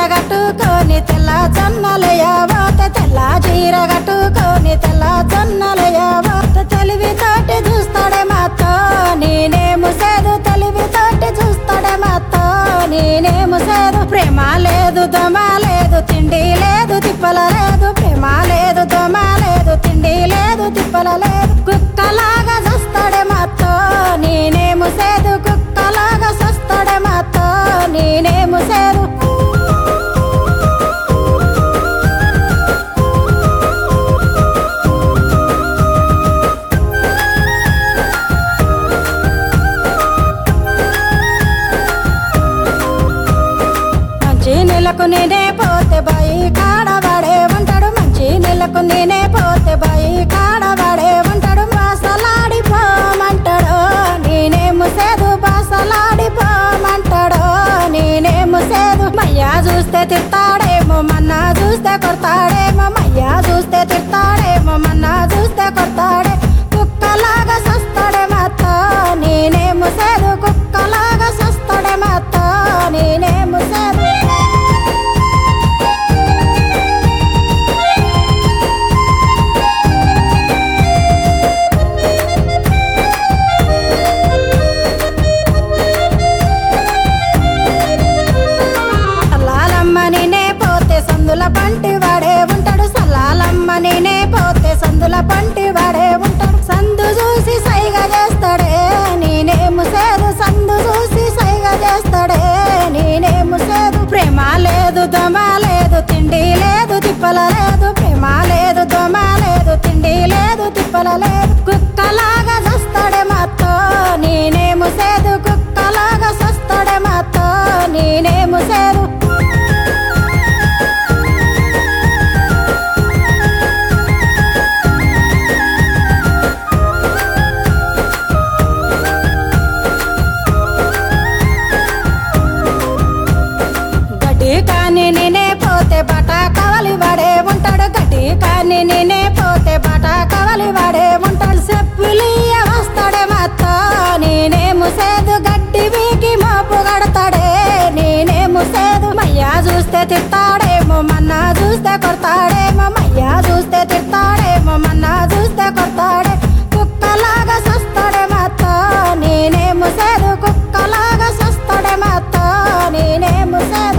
కట్టుకొని తెల్ల జొన్నలయ్యబోతే తెల్ల చీర కట్టుకొని తెల్ల జొన్నలయ్యబోతే తెలివితోటి చూస్తాడే మాతో నేనేము సేదు తెలివితోటి చూస్తాడే మాతో నేనేము సేదు ప్రేమ లేదు దొమ లేదు తిండి లేదు తిప్పల లేదు ప్రేమ లేదు దొమ లేదు తిండి లేదు తిప్పల లేదు కుక్కలాగా చూస్తాడే మాతో నేనేము సేదు కుక్కలాగా చూస్తాడే మాతో నేనేము సేదు మంచి నీళ్ళకు నేనే పోతే బాయి కాడవాడే ఉంటాడు మంచి నీళ్ళకు నేనే పోతే బాయి కాడవాడే ఉంటాడు బాసలాడిపోమంటాడు నేనేము సేదు బాసలాడిపోమంటాడు నేనేము సేదు మయ్యా చూస్తే తిడతాడేమో మన్నా చూస్తే కొడతాడేమో మయ్యా చూస్తే తిడతాడేమో మన్నా చూస్తే కొడతాడే కుక్కలాగా సస్తాడే మాతో నేనేము సేదు కుక్కలాగా సస్తాడే మాతో నేనేము సేదు సందుల పంటి వాడే ఉంటాడు సల్లాలమ్మ నేనే పోతే సందుల పంటి వాడే ఉంటాడు సందు చూసి సైగా చేస్తాడే నేనేము సేదు సందు చూసి సైగా చేస్తాడే నేనేము సేదు ప్రేమ లేదు దొమ లేదు తిండి లేదు తిప్పల లేదు ప్రేమ లేదు దొమ లేదు తిండి లేదు తిప్పల లేదు కుక్కలాగా చూస్తాడే మాతో నేనేము సేదు కుక్కలాగా చూస్తాడే మాతో నేనేము సేదు కానీ నేనే పోతే బటా కవలి వాడే ఉంటాడు గడ్డి కానీ నేనే పోతే బటా కవలి వాడే ఉంటాడు చెప్పులియ వస్తాడే మాతో నేనేము సేదు గడ్డి వీకి మోపు కడతాడే నేనేము సేదు మయ్యా చూస్తే తిడతాడేమో మన్నా చూస్తే కొడతాడేమో మయ్యా చూస్తే తిడతాడేమో మన్నా చూస్తే కొడతాడే కుక్కలాగా సస్తాడే మాతో నేనేము సేదు కుక్కలాగా సస్తాడే మాతో నేనేము సేదు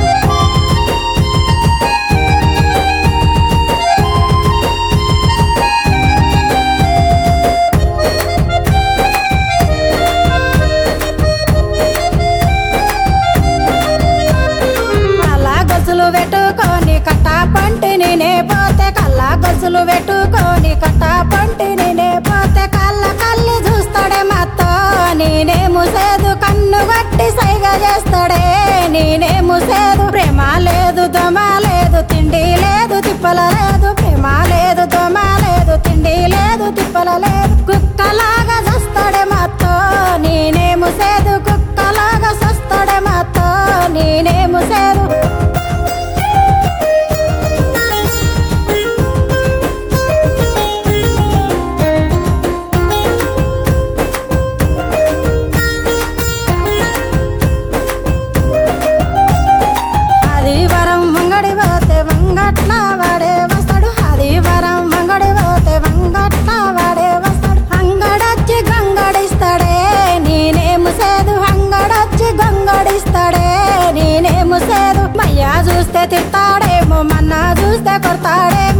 పెట్టుకొని కట్టా పంటి నేనే పోతే కల్లా గొలుసులు పెట్టుకొని కట్టా పంటి నేనే పోతే కళ్ళ కళ్ళి చూస్తాడే మాతో నేనేము సేదు కన్ను గట్టి సైగా చేస్తాడే నేనేము సేదు ప్రేమ లేదు దొమ లేదు తిండి లేదు తిప్పల లేదు ప్రేమ లేదు దొమ లేదు తిండి లేదు తిప్పల లేదు కుక్కలాగా చూస్తాడే మాతో నేనేము సేదు కుక్కలాగా చూస్తాడే మాతో నేనేము సేదు మయ్యా చూస్తే తిడతాడేమో మన్నా చూస్తే కొడతాడే